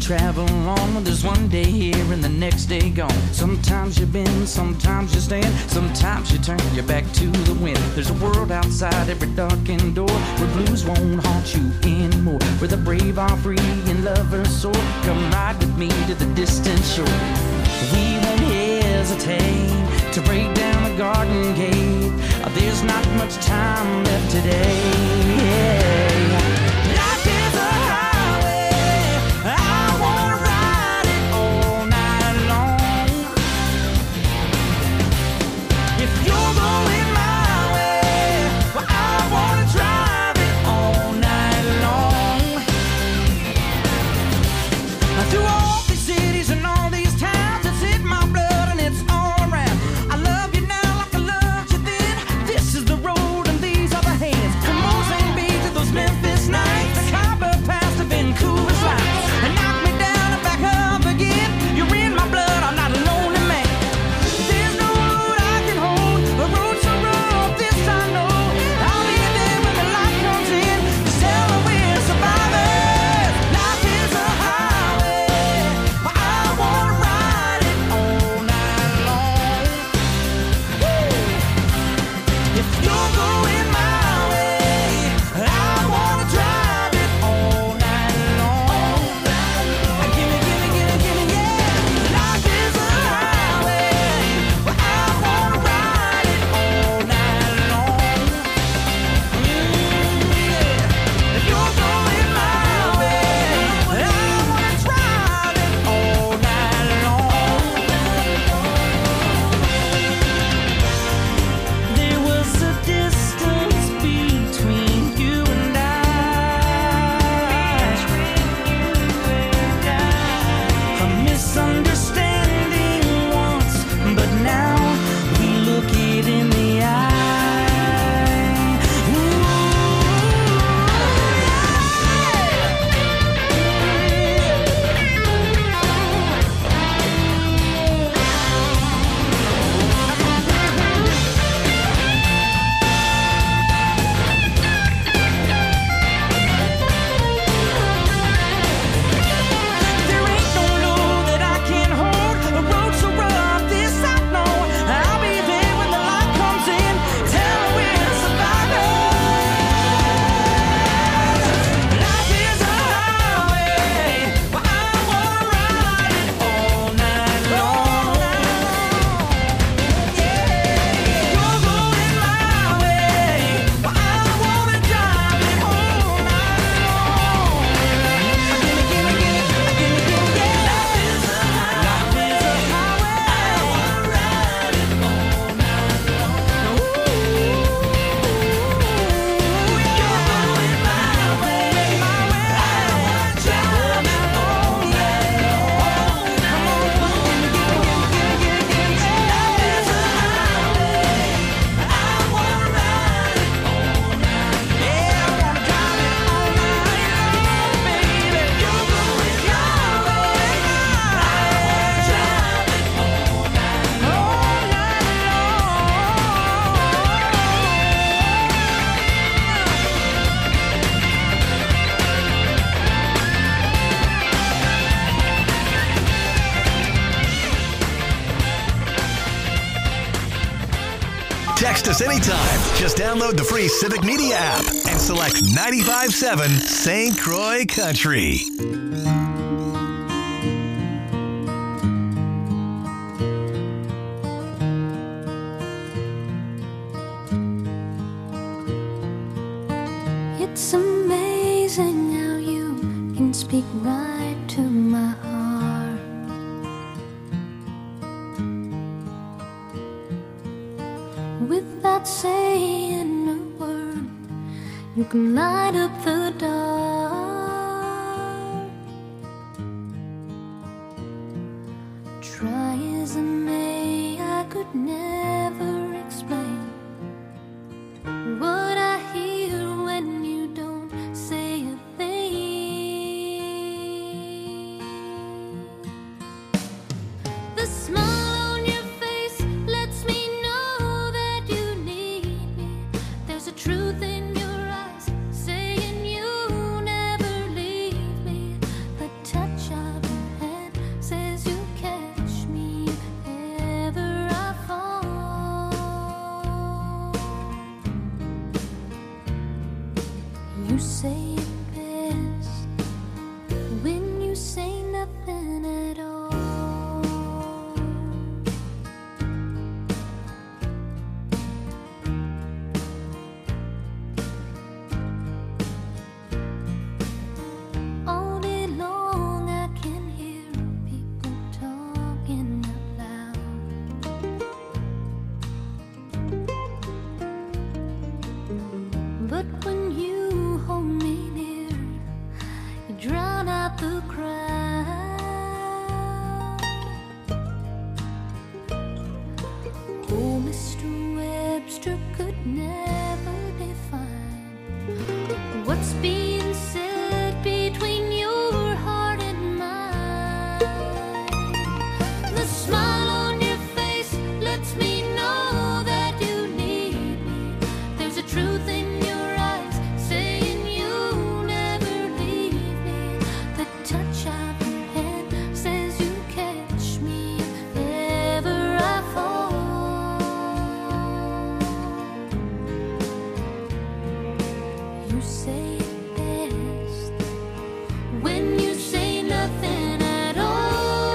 travel on when there's one day here and the next day gone. Sometimes you bend, sometimes you stand, sometimes you turn your back to the wind. There's a world outside every darkened door where blues won't haunt you anymore, where the brave are free and lovers soar. Come ride with me to the distant shore. We won't hesitate to break down the garden gate. There's not much time left today. Life is a highway, I wanna ride it all night long. If you're going my way, well, I wanna drive it all night long. Through all these cities and all these towns, it's in my blood and it's all around. I love you now like I loved you then. This is the road and these are the hands. From Mozambique to those Memphis nights, the Khyber Pass to Vancouver's lights. And knock me down and back up again. You're in my blood, I'm not a lonely man. There's no road I can hold, a road so rough, this I know. I'll be there when the light comes in, to tell her we're survivors. Life is a highway, but I wanna ride it all night long. Woo! If you're going my way, I wanna drive it all night long. Gimme, gimme, gimme, gimme, yeah. Life is a highway, but I wanna ride it all night long. Yeah. If you're going my way, I wanna drive it all night long. There was a distance between you and I. A misunderstanding once, but now we look it in the eye. There ain't no load that I can't hold, a road so rough, this I know. I'll be there when the light comes in, tell her we're survivors. Life is a highway, but I wanna ride it all night long. Yeah, you're going my way, but I wanna drive it all night long. Gimme, gimme, gimme, gimme, gimme, yeah. Life is a highway, I wanna ride it all night long. You're going my way, I wanna drive it all night long. Come on, gimme, gimme, gimme, gimme, gimme, gimme, yeah. Life is a highway, I wanna ride it all night. Yeah, I wanna drive it all night long, baby. You're going your way, I wanna drive it all night long. Text us anytime. Just download the free Civic Media app and select 95.7 St. Croix Country. It's amazing how you can speak right to my heart. Without saying a word, you can light up the dark. Try as I may, I could never explain what I hear when you don't say a thing. The smile on your face lets me know that you need me. There's a truth in your eyes saying you never leave me. The touch of gesture could never define what's being said between your heart and mine. The smile on your face lets me know that you need me. There's a truth in your eyes saying you'll never leave me. The touch of your hand says you catch me if ever I fall. You say it best when you say nothing at all.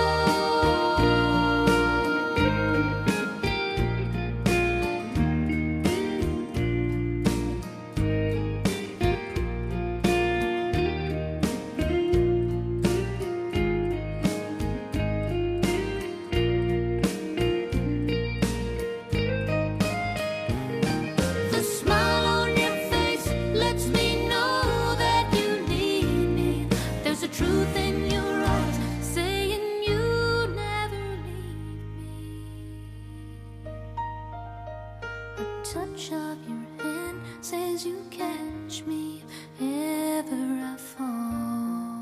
The smile on your face lets me know that you need me. There's a truth in your eyes saying you never leave me. A touch of your hand says you catch me if ever I fall.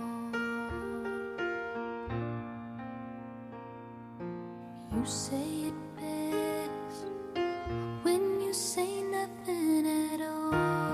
You say it best when you say nothing at all.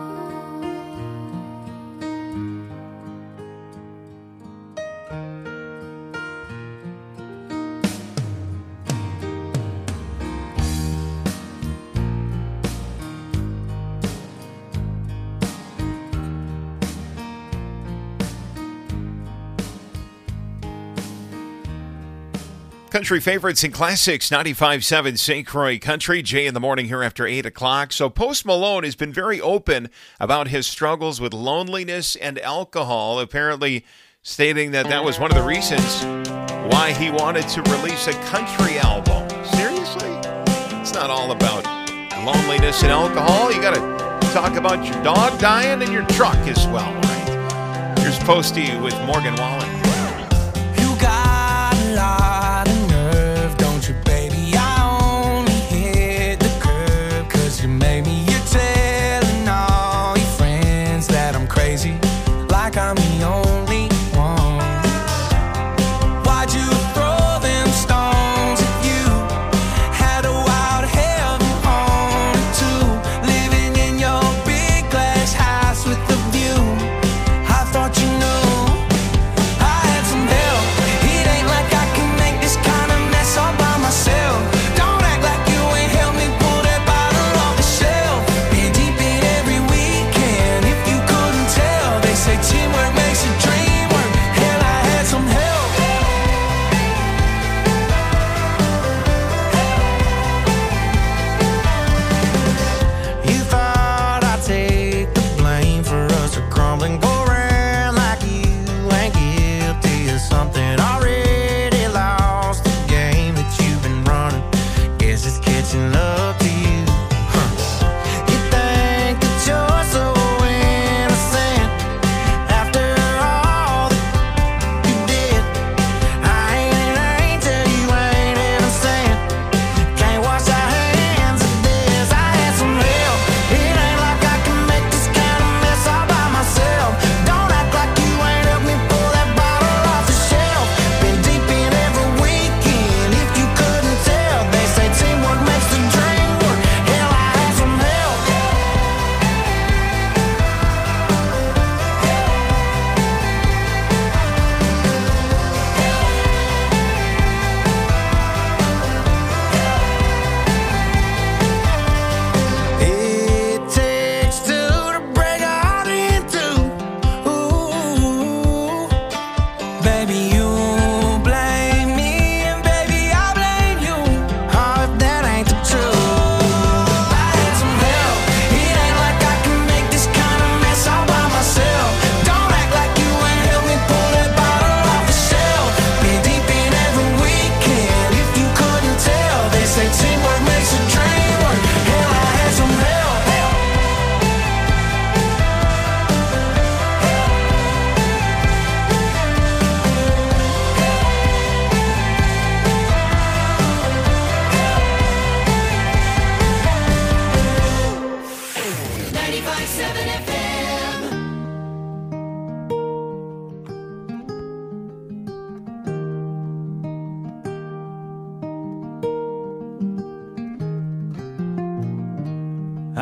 Country favorites and classics, 95.7 St. Croix Country. Jay in the morning here after 8 o'clock. So Post Malone has been very open about his struggles with loneliness and alcohol, apparently stating that that was one of the reasons why he wanted to release a country album. Seriously? It's not all about loneliness and alcohol. You got to talk about your dog dying and your truck as well, right? Here's Posty with Morgan Wallen. You got a lot of nerve, don't you, baby? I only hit the curb 'cause you made me. You're telling all your friends that I'm crazy, like I'm the only one. Why'd you throw them stones at you? Had a wild heaven haunted too, living in your big glass house with the view. I thought you knew I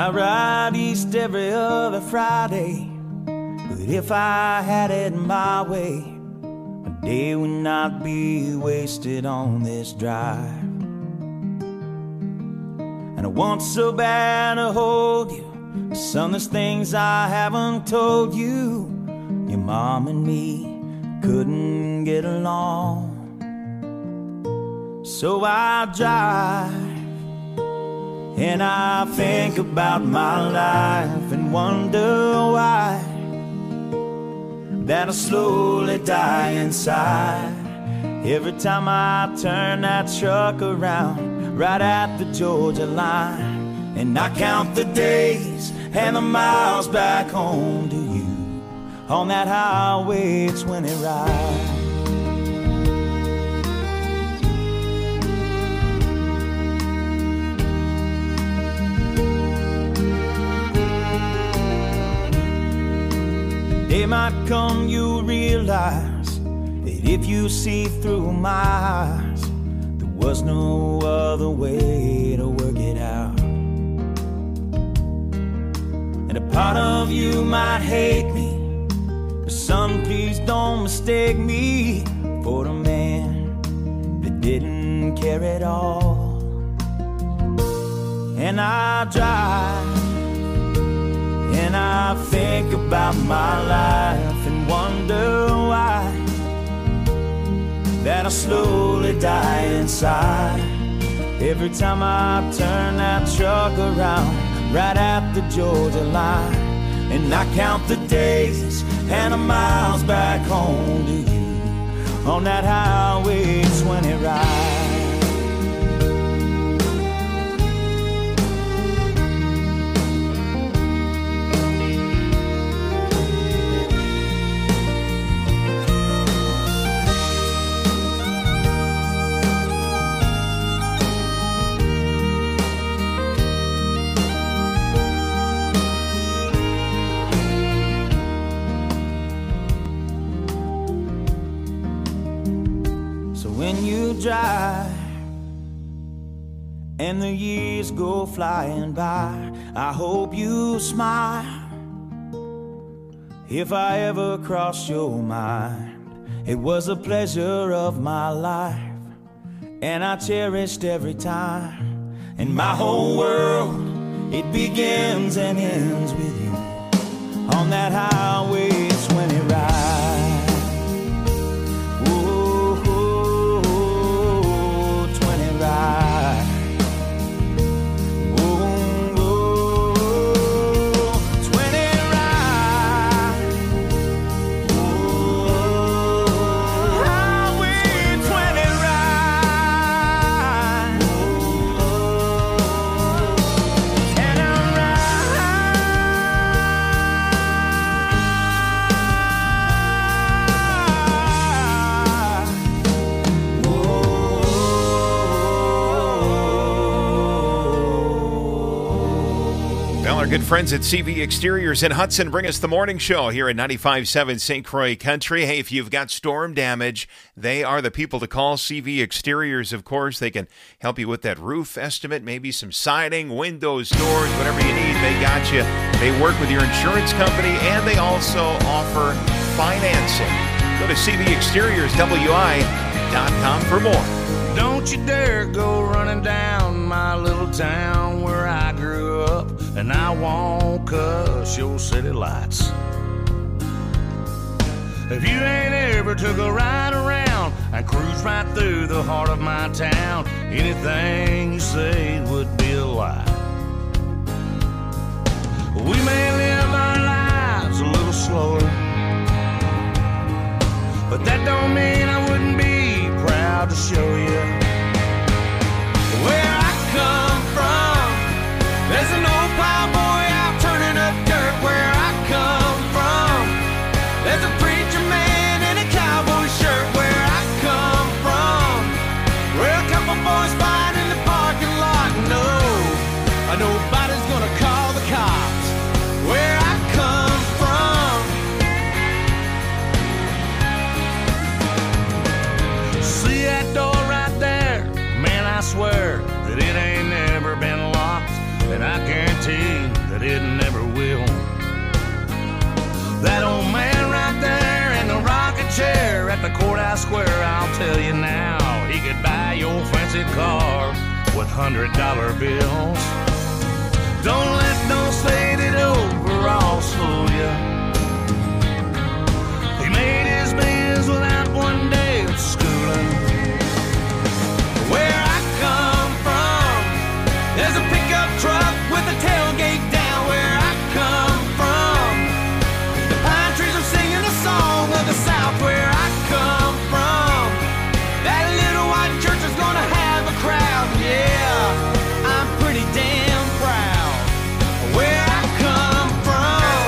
I ride east every other Friday, but if I had it my way, a day would not be wasted on this drive. And I want so bad to hold you, son, there's things I haven't told you. Your mom and me couldn't get along, so I drive and I think about my life and wonder why that I slowly die inside every time I turn that truck around right at the Georgia line. And I count the days and the miles back home to you on that highway 20 ride. Day might come, you'll realize that if you see through my eyes, there was no other way to work it out. And a part of you might hate me, but son, please don't mistake me for a man that didn't care at all. And I drive and I think about my life and wonder why that I slowly die inside every time I turn that truck around right at the Georgia line. And I count the days and the miles back home to you on that highway 20 ride. When you drive and the years go flying by, I hope you smile if I ever cross your mind. It was a pleasure of my life, and I cherished every time. And my whole world, it begins and ends with you on that highway 20 ride. Our good friends at CV Exteriors in Hudson bring us the morning show here at 95.7 St. Croix Country. Hey, if you've got storm damage, they are the people to call. CV Exteriors, of course. They can help you with that roof estimate, maybe some siding, windows, doors, whatever you need, they got you. They work with your insurance company, and they also offer financing. Go to cvexteriorswi.com for more. Don't you dare go running down my little town where I grew up, and I won't cuss your city lights. If you ain't ever took a ride around and cruise right through the heart of my town, anything you say would be a lie. We may live our lives a little slower, but that don't mean I wouldn't be proud to show you where I come from. There's an old plowboy out turning up dirt where I come from. There's a preacher man in a cowboy shirt where I come from. Where a couple boys fight in the parking lot. No, nobody's gonna call the cops where I come from. See that door right there? Man, I swear that it ain't never been locked. and I guarantee that it never will. That old man right there in the rocking chair at the courthouse square, I'll tell you now, he could buy your fancy car with $100 bills. Don't let those faded overalls fool ya. He made his bills without one day of schooling. Where I come from, there's a pickup truck with a tailgate down. Where I come from, the pine trees are singing a song of the South. Where I come from, that little white church is gonna have a crowd. Yeah, I'm pretty damn proud where I come from.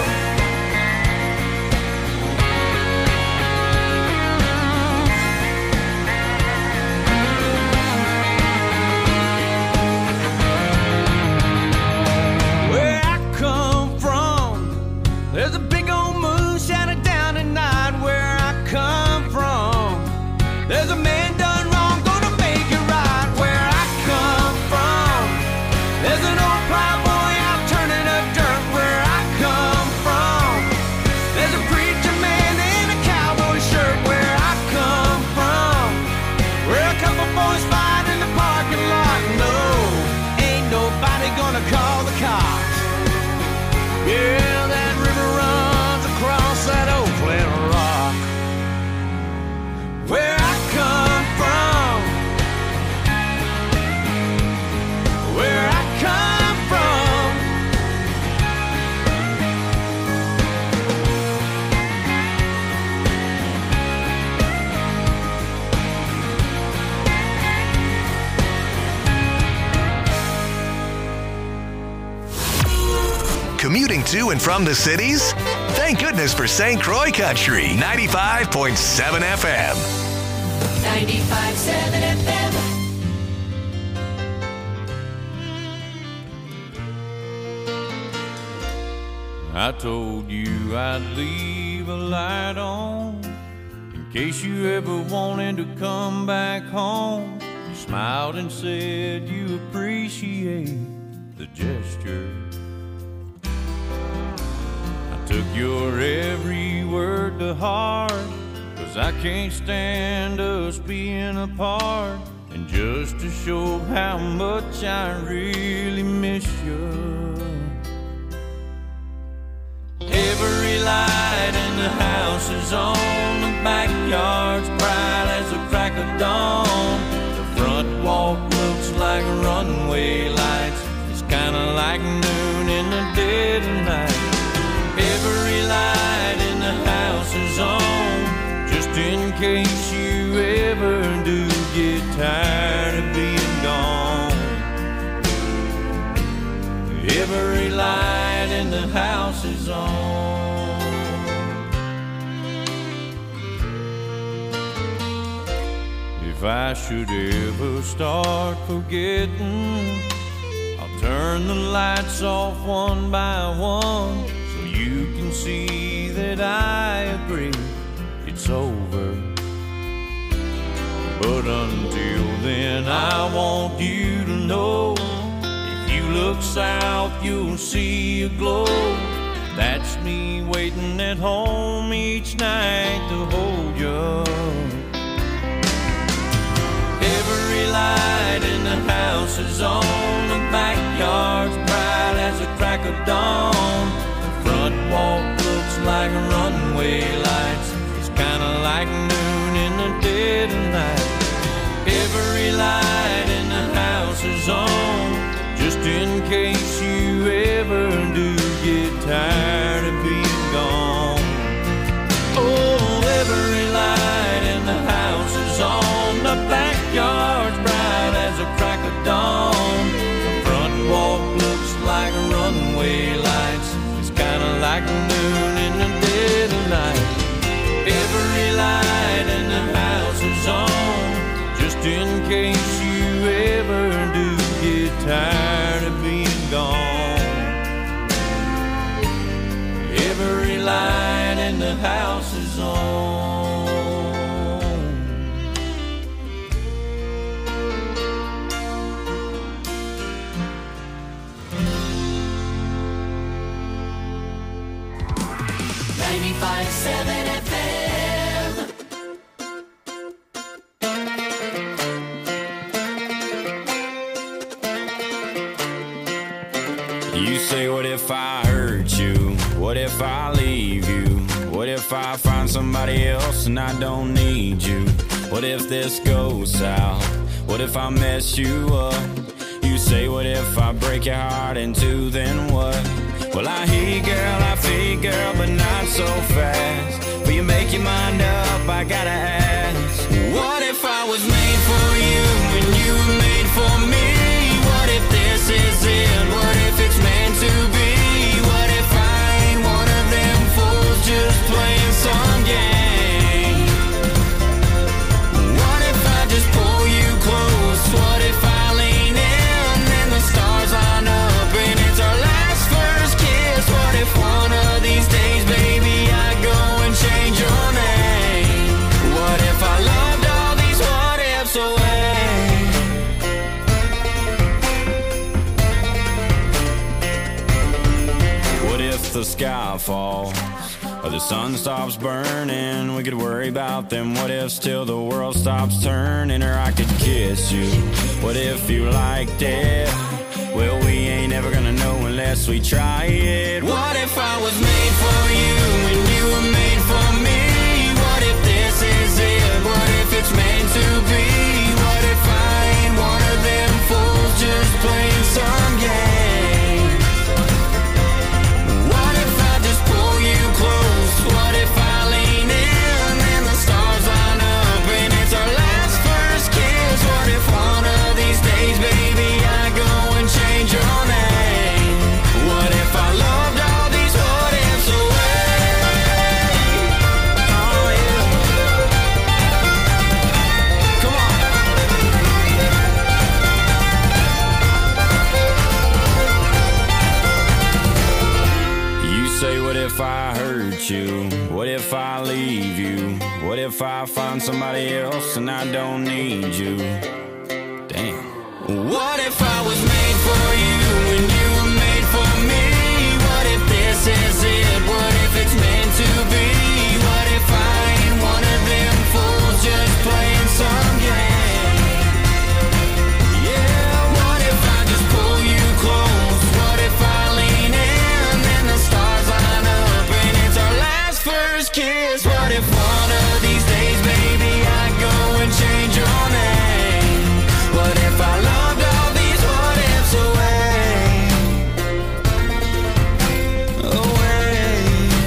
Where I come from, there's a big old moon shining down at night. Where I come from, there's a man done wrong, gonna make it right. Where I come from, there's an old plowboy out turning up dirt. Where I come from, there's a preacher man in a cowboy shirt. Where I come from, where a couple boys fight in the parking lot. No, ain't nobody gonna call the cops. Yeah, that river runs across that old flat rock. Where I come from, where I come from. Commuting to and from the cities? Thank goodness for St. Croix Country 95.7 FM. 95.7 FM. I told you I'd leave a light on in case you ever wanted to come back home. You smiled and said you appreciate the gesture. I took your every word to heart, 'cause I can't stand us being apart. And just to show how much I really miss you, every light in the house is on, the backyard's bright as the crack of dawn. The front walk looks like runway lights, it's kinda like noon in the dead of night. Every light in the house is on, just in case you ever do get tired of being gone. Every light in the house is on. If I should ever start forgetting, I'll turn the lights off one by one, so you can see that I agree it's over. But until then, I want you to know, if you look south, you'll see a glow. That's me waiting at home each night to hold you. Every light in the house is on, the backyard's bright as the crack of dawn. The front walk looks like runway lights, it's kinda like noon in the dead of night. Every light in the house is on, just in case you ever do get tired of being gone. Oh, every light in the house is on, the backyard's bright as a crack of dawn. The front walk looks like runway lights, it's kinda like noon in the dead of night. Every light in the house is on, just in case you ever do get tired of being gone. Every light in the house is on. You say, what if I hurt you? What if I leave you? What if I find somebody else and I don't need you? What if this goes south? What if I mess you up? You say, what if I break your heart in two, then what? Well, I hear you, girl, I feel you, girl, but not so fast. Will you make your mind up? I gotta ask. What if I was made for you and you were made for me? What if this is it? What if it's meant to be? What if I ain't one of them fools just playing some game? What if I just pull you close? What if I lean in and the stars line up and it's our last first kiss? What if one of these days, baby, I go and change your name? What if I loved all these what ifs away? What if the sky falls or the sun stops burning? We could worry about them what ifs till the world stops turning. Or I could kiss you. What if you liked it? Well, we ain't ever gonna know unless we try it. What if I was made for you and you were made for me? What if this is it? What if it's meant to be? What if I ain't one of them fools just playing some game? What if I just pull you close? What if I lean in and the stars line up and it's our last first kiss? What if one of these days, baby, I go and change your name? What if I loved all these what ifs away? Oh yeah. Come on. You say, what if I hurt you? What if I leave you? What if I find somebody else and I don't need you? Damn. What if I was made for you and you were made for me? What if this is it? What if it's meant to be? What if I ain't one of them fools just playing some game? Yeah, what if I just pull you close? What if I lean in and the stars line up and it's our last first kiss? What if one of these days, baby, I go and change your name? What if I loved all these what ifs away? Away.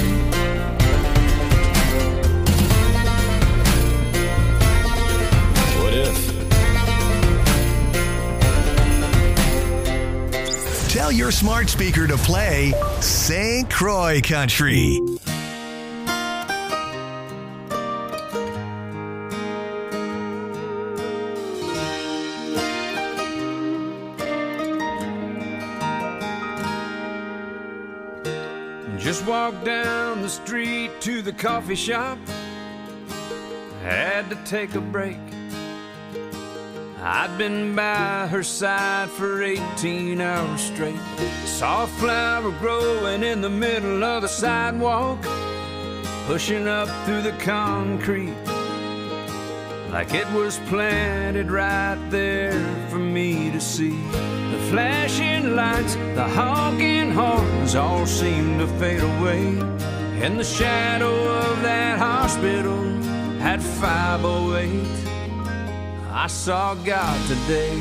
What if? Tell your smart speaker to play St. Croix Country. Just walked down the street to the coffee shop. Had to take a break. I'd been by her side for 18 hours straight. Saw a flower growing in the middle of the sidewalk, pushing up through the concrete like it was planted right there for me to see. The flashing lights, the honking horns all seemed to fade away. In the shadow of that hospital at 508, I saw God today.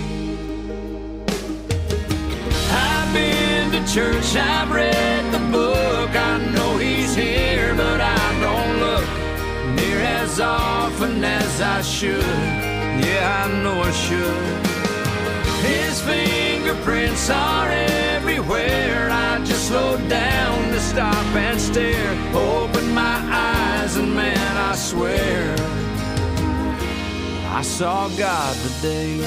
I've been to church, I've read the book, I know He's here, but I don't look near as often as I should. Yeah, I know I should. His fingerprints are everywhere. I just slowed down to stop and stare. Open my eyes and man, I swear I saw God today.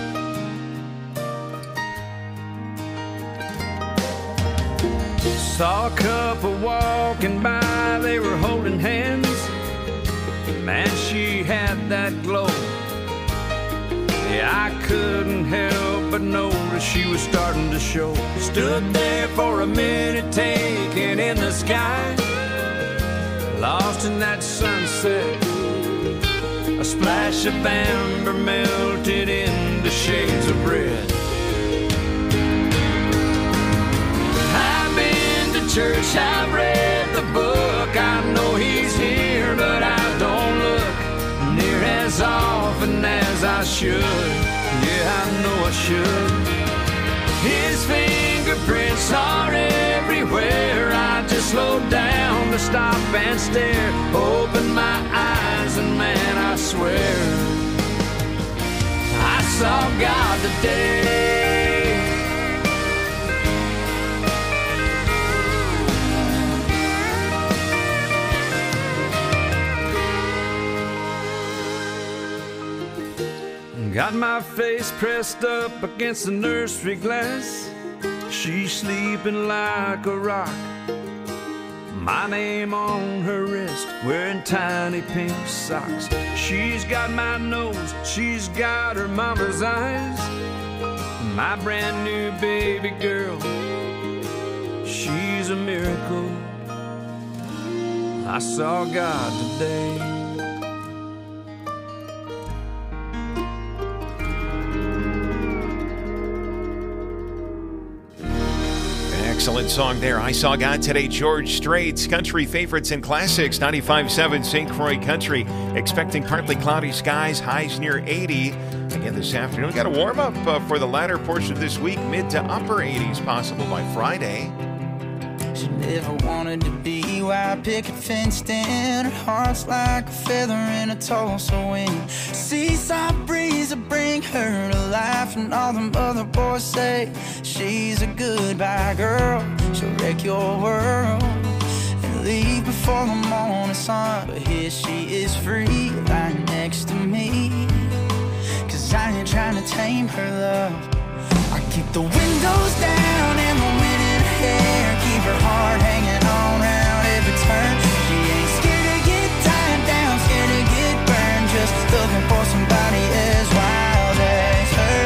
Saw a couple walking by, they were holding hands. Man, she had that glow. Yeah, I couldn't help but notice she was starting to show. Stood there for a minute, taking in the sky, lost in that sunset. A splash of amber melted into shades of red. church, I've read the book. I know he's here, but I don't look near as often as I should. Yeah, I know I should. His fingerprints are everywhere. I just slow down to stop and stare. Open my eyes and man, I swear I saw God today. Got my face pressed up against the nursery glass. She's sleeping like a rock. My name on her wrist, wearing tiny pink socks. She's got my nose, she's got her mama's eyes. My brand new baby girl, she's a miracle. I saw God today. Excellent song there. I Saw God Today. George Strait's country favorites and classics. 95.7 St. Croix Country. Expecting partly cloudy skies. Highs near 80. Again this afternoon. Got a warm up for the latter portion of this week. Mid to upper 80s possible by Friday. She never wanted to be white picket fenced in. Her heart's like a feather in a Tulsa wind. Seaside breeze will bring her to life. And all them other boys say she's a goodbye girl. She'll wreck your world and leave before the morning sun. But here she is free, lying next to me. Cause I ain't trying to tame her love. I keep the windows down and the wind in her hair. Keep her heart hanging on round every turn. She ain't scared to get tied down, scared to get burned. Just looking for somebody as wild as her.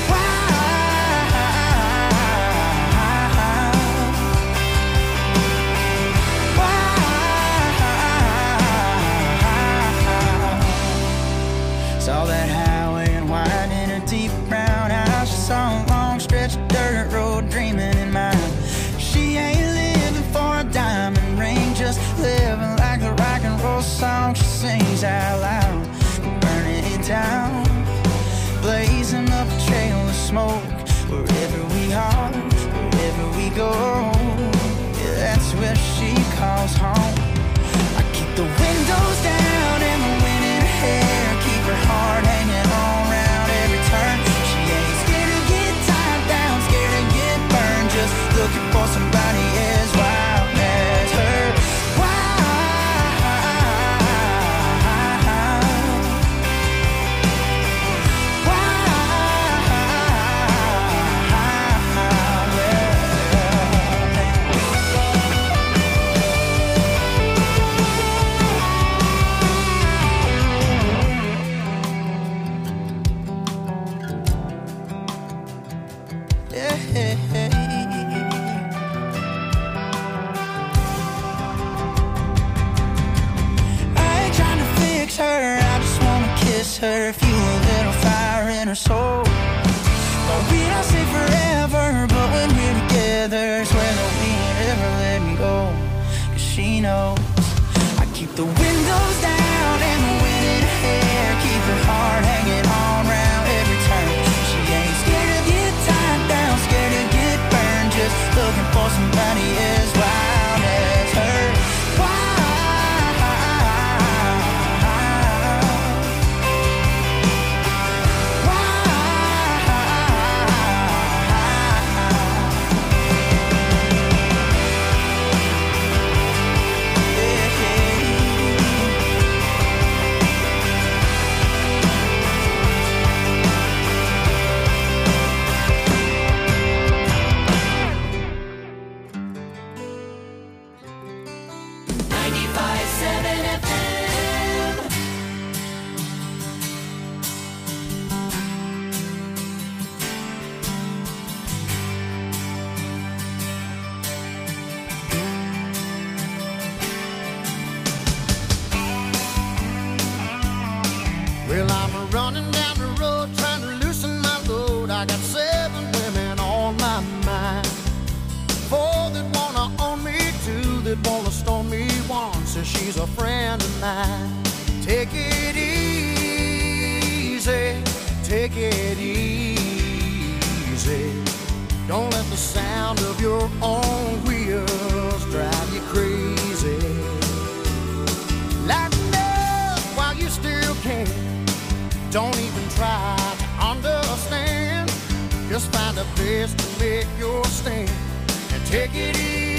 Saw that highway and wide in her deep brown eyes. She saw a long stretch of dirt road dreaming in mind. She ain't living for a diamond ring, just living like the rock and roll song she sings out loud. Burning it down, blazing up a trail of smoke. Wherever we are, wherever we go, yeah, that's where she calls home. I keep the windows down and the wind in her hair. Keep her heart hanging on round every turn. She ain't scared to get tied down, scared to get burned. Just looking for somebody as wild as her. Her, fuel a little fire in her soul. Well, we don't say forever, but when we're together, swear that we ain't ever let me go. Cause she knows I keep the windows down and the wind in her hair. Keep her heart hanging on round every turn. She ain't scared to get tied down, scared to get burned. Just looking for somebody as wild as her. Well, I'm running down the road trying to loosen my load. I got 7 women on my mind, 4 that wanna own me, a friend of mine. Take it easy, take it easy. Don't let the sound of your own wheels drive you crazy. Lighten up while you still can. Don't even try to understand. Just find a place to make your stand and take it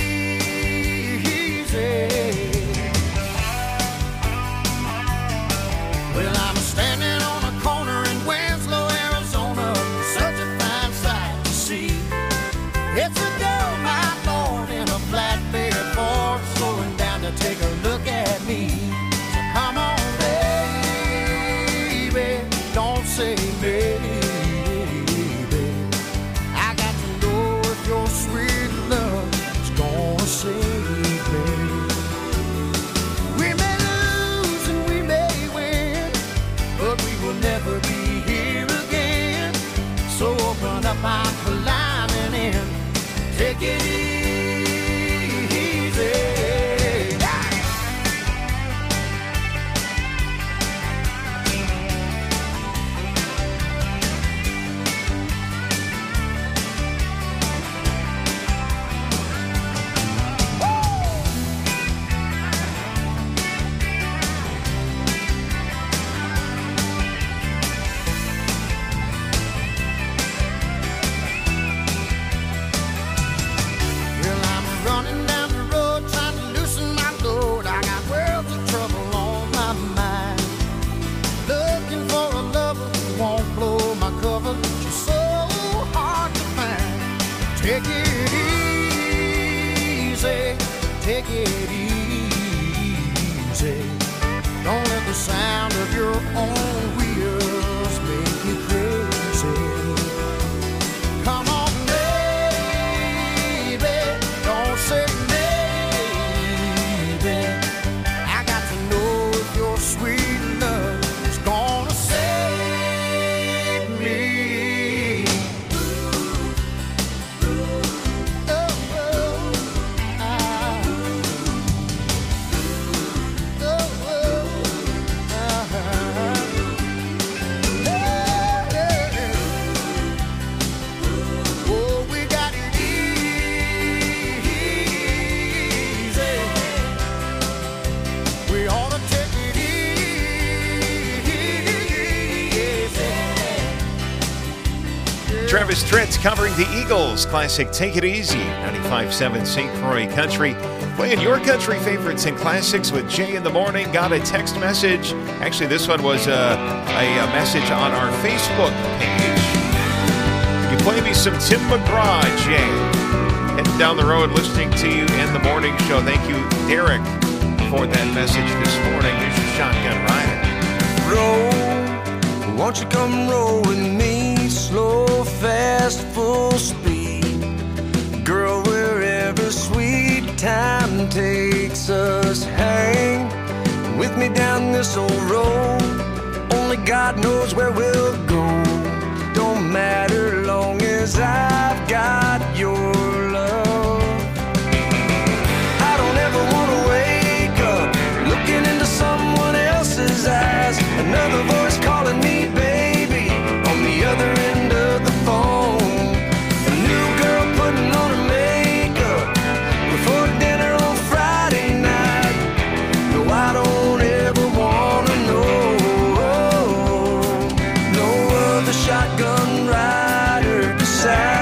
easy. Well, I'm standing on a corner in Winslow, Arizona. Such a fine sight to see. It's a girl, my lord, in a flatbed Ford, slowing down to take a look at me. So come on, baby, don't say maybe. I got to know if your sweet love is gonna save me. We may lose and we may win, but we will never be here again. So open up, I'm climbing in. Take it easy. Take it easy, take it easy. Don't let the sound of your own wheels make you crazy. Come on, baby, don't say maybe. I got to know if your sweet love is gonna save me. Travis Tritt covering the Eagles classic Take It Easy, 95.7 St. Croix Country. Playing your country favorites and classics with Jay in the morning. Got a text message. Actually, this one was a message on our Facebook page. Can you play me some Tim McGraw, Jay? Heading down the road listening to you in the morning show. Thank you, Derek, for that message this morning. Here's your Shotgun Rider. Roll, won't you come roll with me? Slow, fast, full speed. Girl, wherever sweet time takes us, hang with me down this old road. Only God knows where we'll go. Don't matter long as I've got your love. I don't ever want to wake up looking into someone else's eyes. Another voice calling me baby on the other end of the phone. A new girl putting on her makeup before dinner on Friday night. No, I don't ever wanna know. No other shotgun rider beside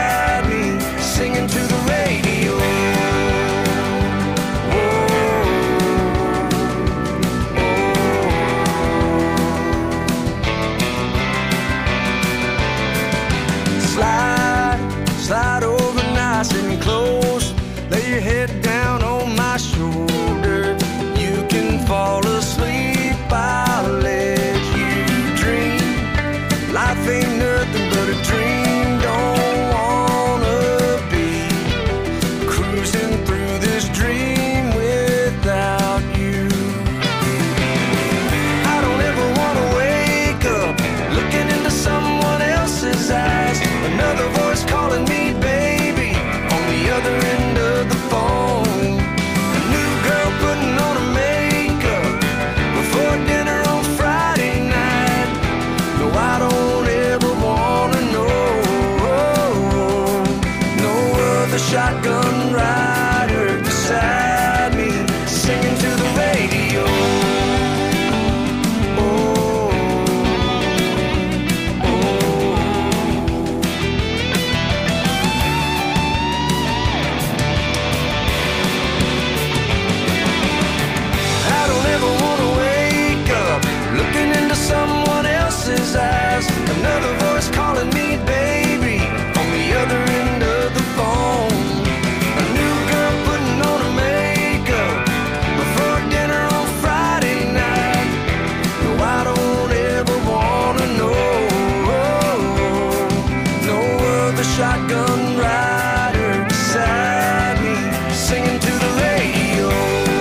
shotgun rider beside me, singing to the radio. Someone else's eyes, another voice calling me baby on the other end of the phone. A new girl putting on her makeup before dinner on Friday night. No, I don't ever wanna know. No other shotgun rider beside me, singing to the radio.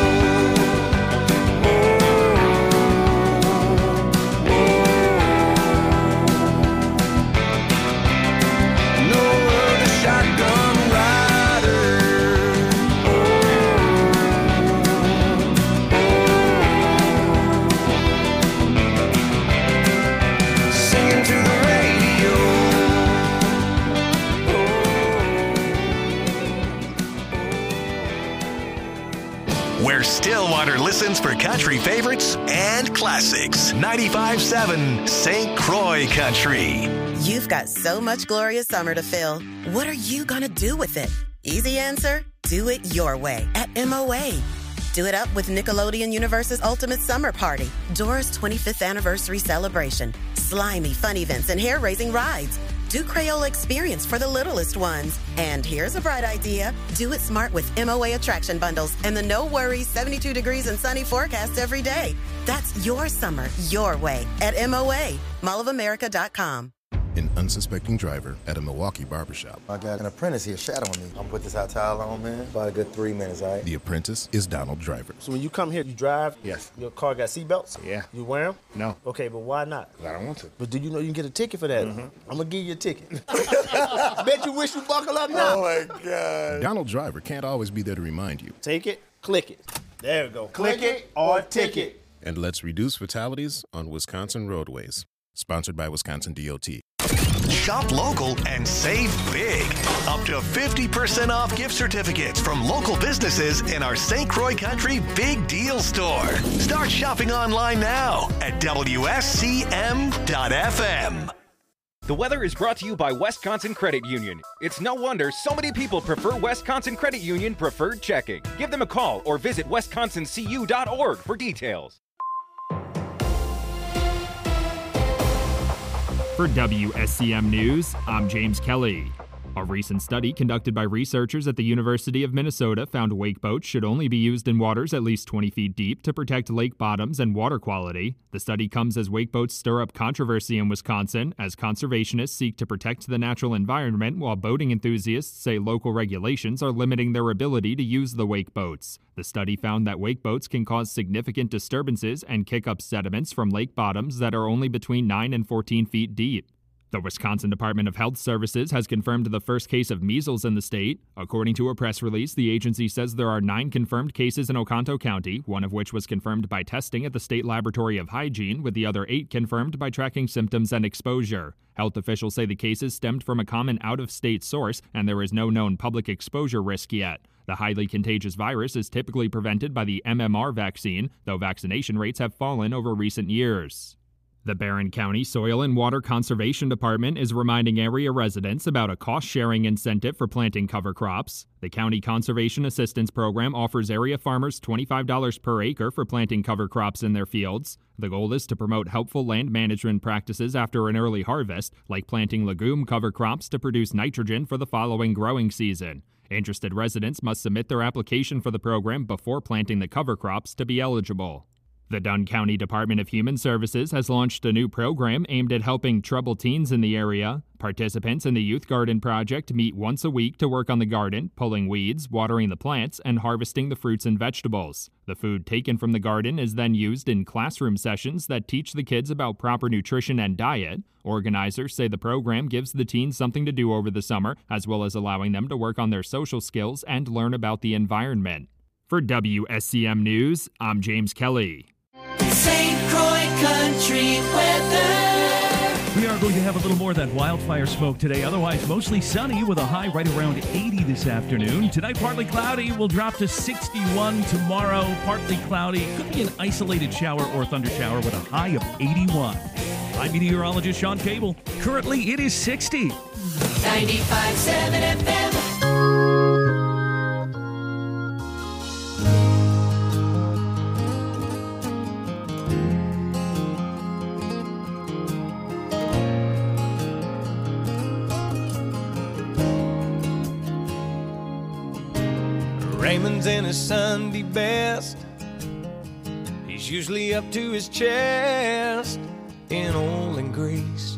Where Stillwater listens for country favorites and classics. 95.7 St. Croix Country. You've got so much glorious summer to fill. What are you going to do with it? Easy answer, do it your way at MOA. Do it up with Nickelodeon Universe's Ultimate Summer Party, Dora's 25th anniversary celebration, slimy fun events and hair-raising rides. Do Crayola Experience for the littlest ones. And here's a bright idea. Do it smart with MOA attraction bundles and the no worries 72 degrees and sunny forecast every day. That's your summer, your way at MOA, mallofamerica.com. An unsuspecting driver at a Milwaukee barbershop. I got an apprentice here shadowing me. I'm gonna put this hot towel on, man. About a good 3 minutes, all right? The apprentice is Donald Driver. So when you come here, you drive? Yes. Your car got seatbelts? Yeah. You wear them? No. Okay, but why not? I don't want to. But do you know you can get a ticket for that? Mm-hmm. I'm gonna give you a ticket. Bet you wish you buckle up now. Oh my God. Donald Driver can't always be there to remind you. Take it, click it. There we go. Click it or ticket. And let's reduce fatalities on Wisconsin roadways. Sponsored by Wisconsin DOT. Shop local and save big. Up to 50% off gift certificates from local businesses in our St. Croix Country Big Deal Store. Start shopping online now at WSCM.FM. The weather is brought to you by Wisconsin Credit Union. It's no wonder so many people prefer Wisconsin Credit Union Preferred Checking. Give them a call or visit wisconsincu.org for details. For WSCM News, I'm James Kelly. A recent study conducted by researchers at the University of Minnesota found wake boats should only be used in waters at least 20 feet deep to protect lake bottoms and water quality. The study comes as wake boats stir up controversy in Wisconsin as conservationists seek to protect the natural environment while boating enthusiasts say local regulations are limiting their ability to use the wake boats. The study found that wake boats can cause significant disturbances and kick up sediments from lake bottoms that are only between 9 and 14 feet deep. The Wisconsin Department of Health Services has confirmed the first case of measles in the state. According to a press release, the agency says there are 9 confirmed cases in Oconto County, one of which was confirmed by testing at the State Laboratory of Hygiene, with the other 8 confirmed by tracking symptoms and exposure. Health officials say the cases stemmed from a common out-of-state source, and there is no known public exposure risk yet. The highly contagious virus is typically prevented by the MMR vaccine, though vaccination rates have fallen over recent years. The Barron County Soil and Water Conservation Department is reminding area residents about a cost-sharing incentive for planting cover crops. The County Conservation Assistance Program offers area farmers $25 per acre for planting cover crops in their fields. The goal is to promote helpful land management practices after an early harvest, like planting legume cover crops to produce nitrogen for the following growing season. Interested residents must submit their application for the program before planting the cover crops to be eligible. The Dunn County Department of Human Services has launched a new program aimed at helping troubled teens in the area. Participants in the Youth Garden Project meet once a week to work on the garden, pulling weeds, watering the plants, and harvesting the fruits and vegetables. The food taken from the garden is then used in classroom sessions that teach the kids about proper nutrition and diet. Organizers say the program gives the teens something to do over the summer, as well as allowing them to work on their social skills and learn about the environment. For WSCM News, I'm James Kelly. St. Croix Country weather. We are Fargo, you have a little more of that wildfire smoke today. Otherwise, mostly sunny with a high right around 80 this afternoon. Tonight, partly cloudy. Will drop to 61 tomorrow. Partly cloudy. Could be an isolated shower or thunder shower with a high of 81. I'm meteorologist Sean Cable. Currently, it is 60. 95.7 FM. Raymond's in his Sunday best. He's usually up to his chest in oil and grease.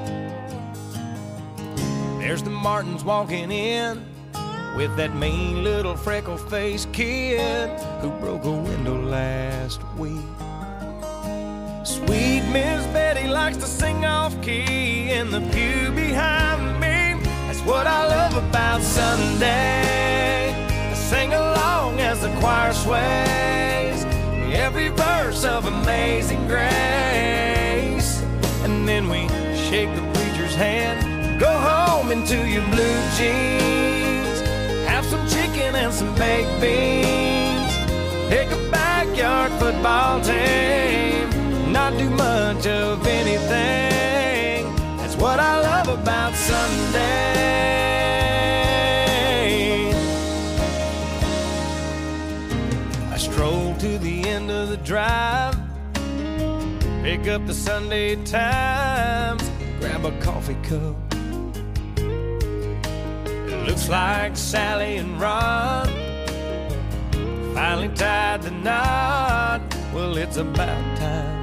There's the Martins walking in with that mean little freckle-faced kid who broke a window last week. Sweet Miss Betty likes to sing off-key in the pew behind me. That's what I love about Sunday. I sing along as the choir sways every verse of Amazing Grace. And then we shake the preacher's hand, go home into your blue jeans, have some chicken and some baked beans, pick a backyard football team, not do much of anything. That's what I love about Sunday. I stroll to the end of the drive, pick up the Sunday Times, grab a coffee cup. It looks like Sally and Ron finally tied the knot. Well, it's about time.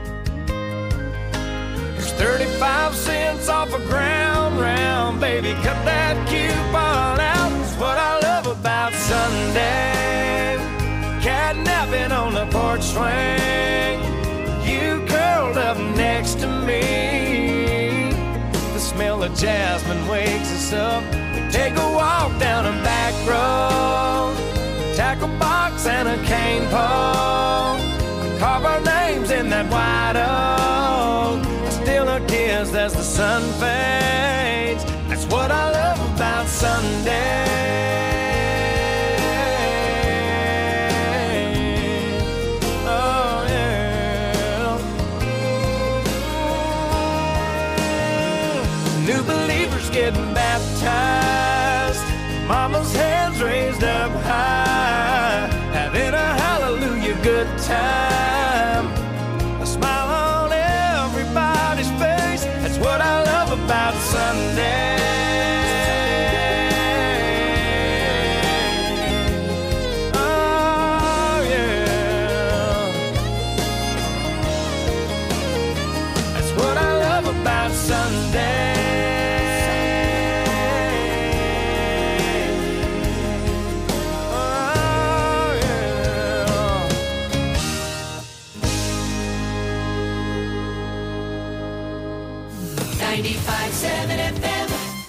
There's 35 cents off a ground round, baby, cut that coupon out. That's what I love about Sunday. Catnapping on the porch swing, you curled up next to me. The smell of jasmine wakes us up. We take a walk down a back road, tackle box and a cane pole, carve our names in that white oak. I steal a kiss as the sun fades. That's what I love about Sunday. New believers getting baptized, mama's hands raised up high, having a hallelujah good time, a smile on everybody's face. That's what I love about Sunday. Oh yeah, that's what I love about Sunday. 95.7 FM.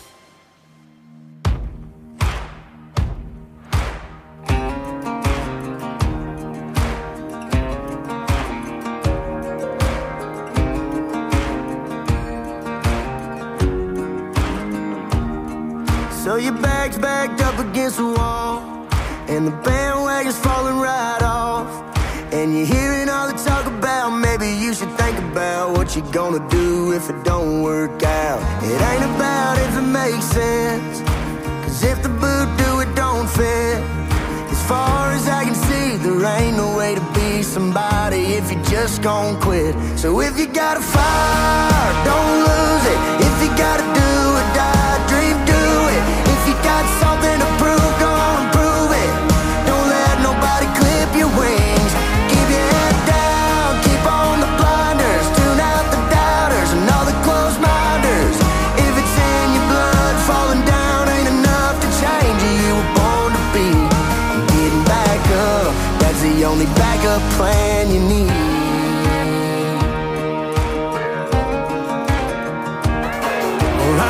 So your bag's backed up against the wall, and the bandwagon's falling right off, and you're hearing all the talk about maybe you should think about what you're gonna do if it don't work out. It ain't about if it makes sense, 'cause if the boot do, it don't fit. As far as I can see, there ain't no way to be somebody if you're just gon' quit. So if you got a fire, don't lose it. If you gotta do or die, dream, do it. If you got something to prove, go on and prove it. Don't let nobody clip your wings. Keep your head down, keep on the blinders, tune out the doubters and all the closed minders. If it's in your blood, falling down ain't enough to change who you were born to be. And getting back up, that's the only backup plan you need.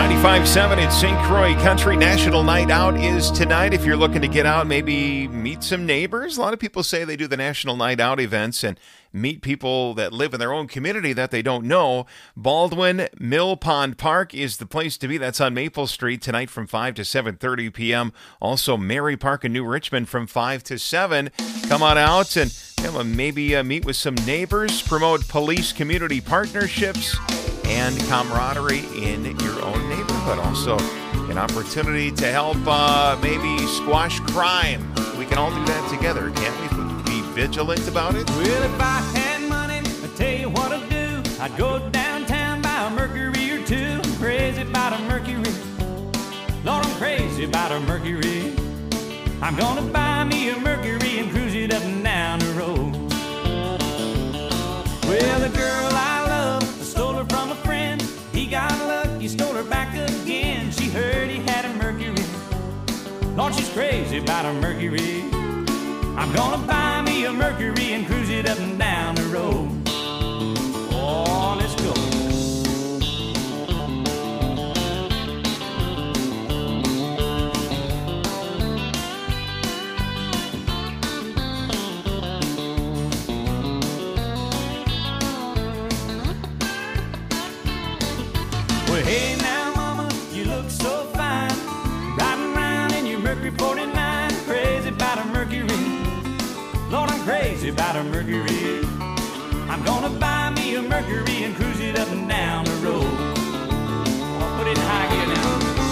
95.7 in St. Croix Country. National Night Out is tonight. If you're looking to get out, maybe meet some neighbors. A lot of people say they do the National Night Out events and meet people that live in their own community that they don't know. Baldwin Mill Pond Park is the place to be. That's on Maple Street tonight from 5 to 7:30 p.m. Also, Mary Park in New Richmond from 5 to 7. Come on out and maybe meet with some neighbors, promote police community partnerships and camaraderie in your own neighborhood. Also, an opportunity to help maybe squash crime. We can all do that together, can't we? Be vigilant about it. Well, if I had money, I'd tell you what I'd do. I'd go downtown, buy a Mercury or two. I'm crazy about a Mercury. Lord, I'm crazy about a Mercury. I'm gonna buy me a Mercury and cruise it up and down the road. Well, the girl I love, I stole her from a friend. He got lucky, stole her back again. She heard he had a Mercury. Lord, she's crazy about a Mercury. I'm gonna buy me a Mercury and cruise it up and down the road. Oh, let's go. Well, hey now, mama, you look so fine. Riding around in your Mercury 49. Crazy about a Mercury. Lord, I'm crazy about a Mercury. I'm gonna buy me a Mercury and cruise it up and down the road. I'll put it in high gear now.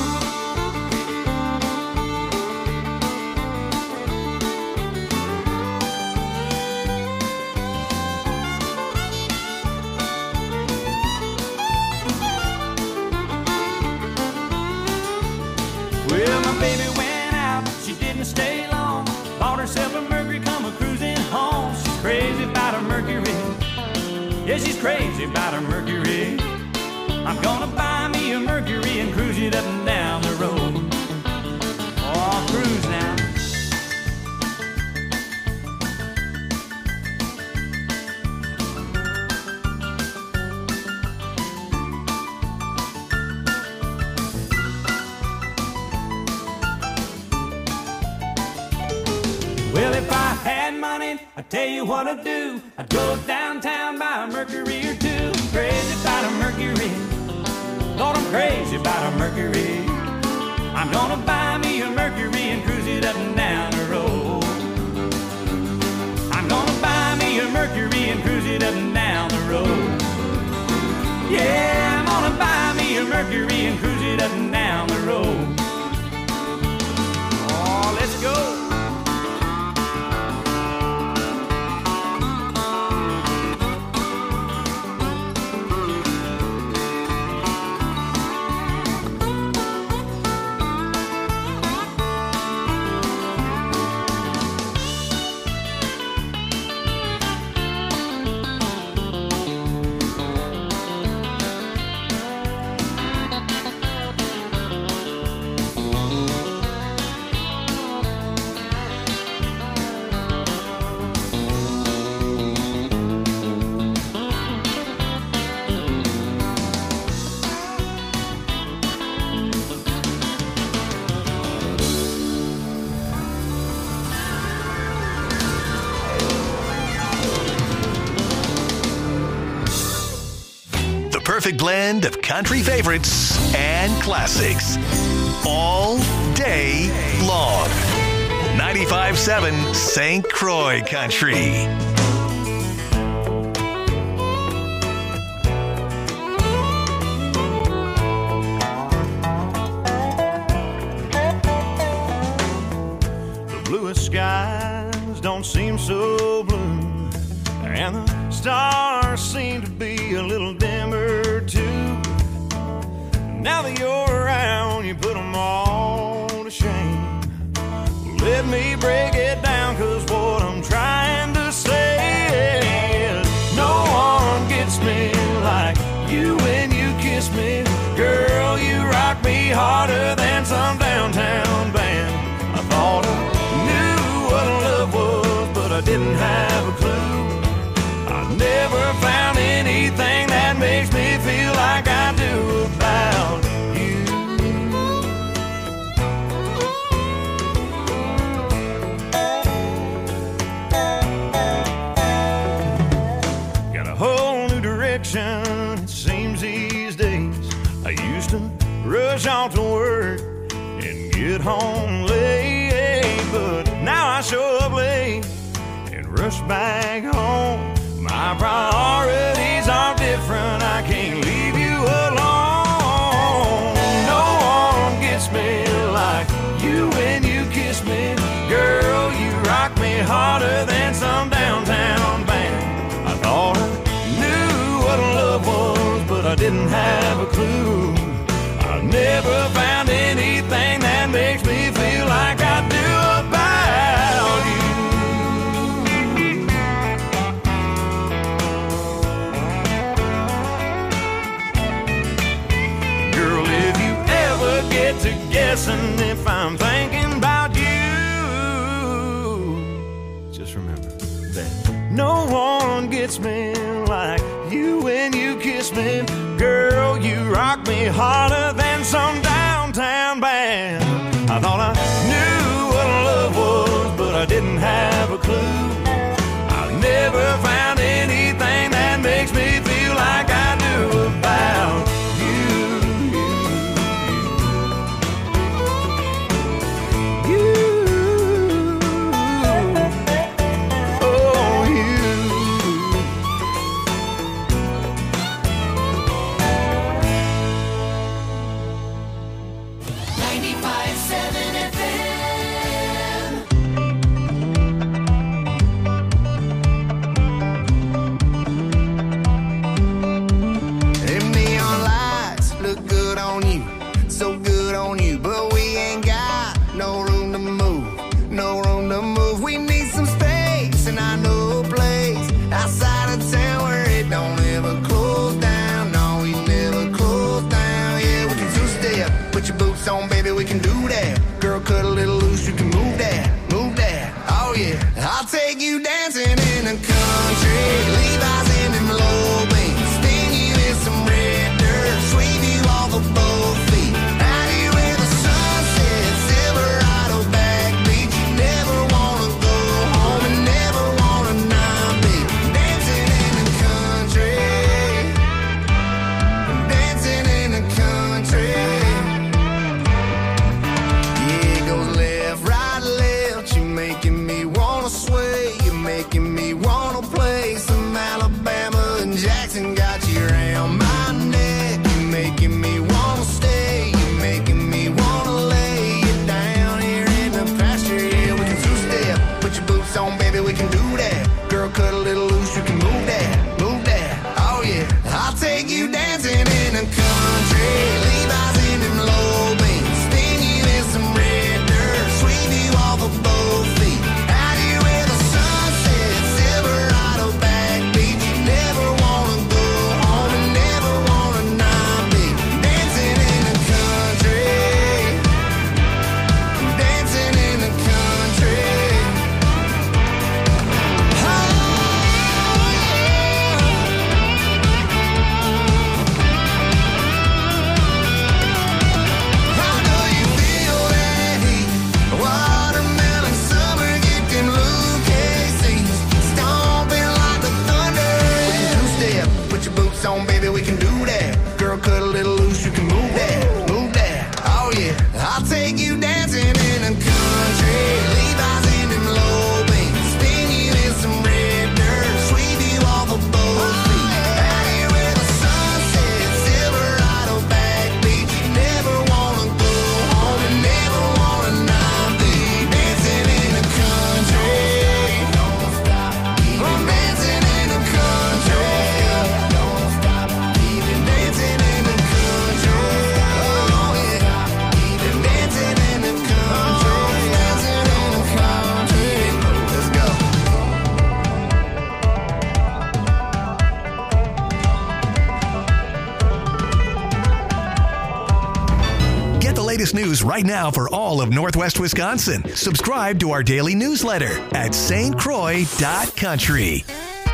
Well, my baby went out, she didn't stay long. Bought herself a Mercury, come a cruising home. She's crazy about a Mercury. Yeah, she's crazy about a Mercury. I'm gonna buy me a Mercury and cruise it up and down the road. Oh, I'll cruise now. Well, if I had money, I'd tell you what I'd do. I'd go downtown, buy a Mercury or two. Crazy about a Mercury. Lord, I'm crazy about a Mercury. I'm gonna buy me a Mercury and cruise it up and down the road. I'm gonna buy me a Mercury and cruise it up and down the road. Yeah, I'm gonna buy me a Mercury and cruise it up and down the road. Oh, let's go. Perfect blend of country favorites and classics all day long. 95.7 St. Croix Country. The bluest skies don't seem so blue, and the stars seem to be a little dimmer too. Now that you're around, you put them all to shame. Let me break it down, 'cause what I'm trying to say is no one gets me like you when you kiss me. Girl, you rock me harder than some downtown band. I thought I knew what love was, but I didn't have a clue. I never found anything that makes me feel like I do about you. I used to rush off to work and get home late, but now I show up late and rush back home. My priorities are different, I can't leave you alone. No one gets me like you when you kiss me. Girl, you rock me harder than some downtown band. I thought I knew what love was, but I didn't have a clue. I've never found anything that makes me feel like I do about you. Girl, if you ever get to guessing if I'm thinking about you, just remember that no one gets me like you when you kiss me. Girl, you rock me harder than some downtown band. I thought I knew what love was, but I didn't have a clue. I've never found anything that makes me feel like I do about on, baby, we can do that. Girl, cut a little loose, you can move that, oh yeah. I'll take you dancing in the country, Levi's in them low beams, spin you in some red dirt, sweep you off of both feet, out here where the sun sets, Silverado back beach. You never wanna go home and never wanna not be dancing in the country, dancing in the country. Got you around my neck, you're making me wanna stay, you're making me wanna lay you down here in the pasture. Yeah, we can two-step, put your boots on, baby, we can do that. Girl, cut a little loose, you can move that, oh yeah. I'll take you dancing in the country, Levi's in them low beams, spin you in some red dirt, sweep you off of both feet, out here where the sun sets, Silverado back beach. You never wanna go home and never wanna not be dancing in the country, dancing in the country. Oh, how do you feel that heat? Watermelon summer, get them Lucas stomping like the thunder. We can two-step, put your boots on, baby, we can do that. Girl, cut a little loose, you can move that, oh yeah. I'll take you dancing in the country, Levi's in them low beams, spin you in some red dirt, sweep you off of both feet, out here where the sun sets, Silverado back beach. You never wanna go home and never wanna not be dancing in the country. Don't stop, keep dancing in the country. Don't stop, keep dancing in the country. Oh yeah, keep dancing in the country, dancing in the country. Let's go. Get the latest news right now for all of Northwest Wisconsin. Subscribe to our daily newsletter at stcroix.country.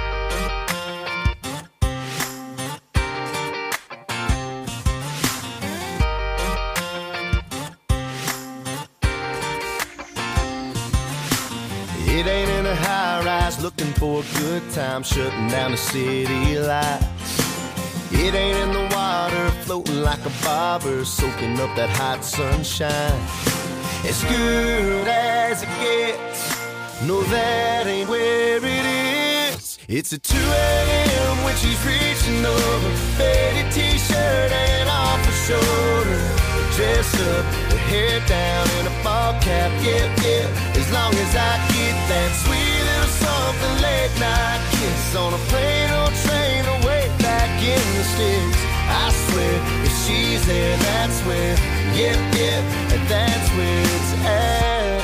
It ain't in a high rise looking for a good time, shutting down the city lights. It ain't in the water, floating like a bobber, soaking up that hot sunshine. As good as it gets, no, that ain't where it is. It's at 2 a.m. when she's reaching over, faded t-shirt and off her shoulder, dress up, her hair down in a ball cap, yeah. As long as I get that sweet little something late night kiss on a plane or train away back in the sticks. I swear, if she's there, that's where, yeah, and that's where it's at.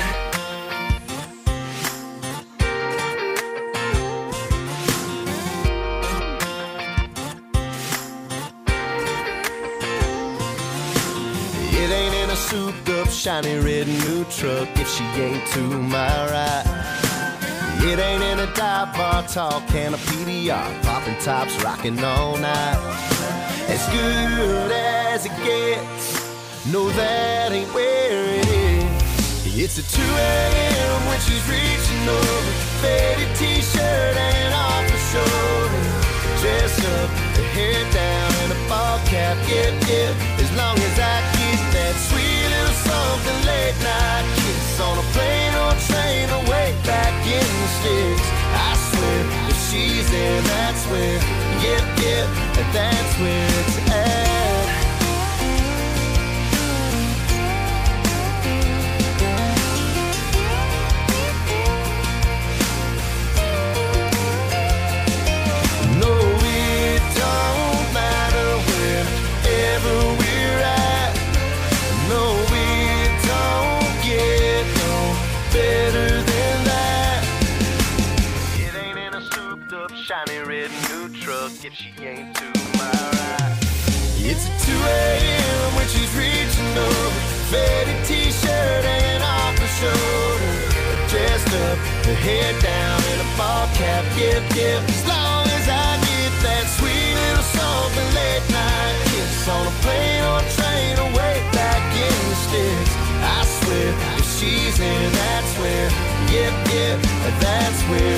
It ain't in a souped up, shiny red new truck if she ain't to my right. It ain't in a dive bar, tall can of PDR, popping tops, rocking all night. As good as it gets, no, that ain't where it is. It's at 2 a.m. when she's reaching over, faded t-shirt and off her shoulder, dressed up, her hair down in a ball cap, yeah. As long as I get that sweet little something late night kiss on a plane or train away back in the sticks. I swear, if she's there, that's where, yeah, and that's where it's at. No, it don't matter wherever we're at. No, it don't get no better than that. It ain't in a souped up, shiny red new truck if she ain't to my right. It's at 2 a.m. when she's reaching over, faded t-shirt and off her shoulder, dressed up, her hair down in a ball cap, yeah. As long as I get that sweet little something late night kiss on a plane or train away back in the sticks. I swear, if she's in, that's where, yeah, that's where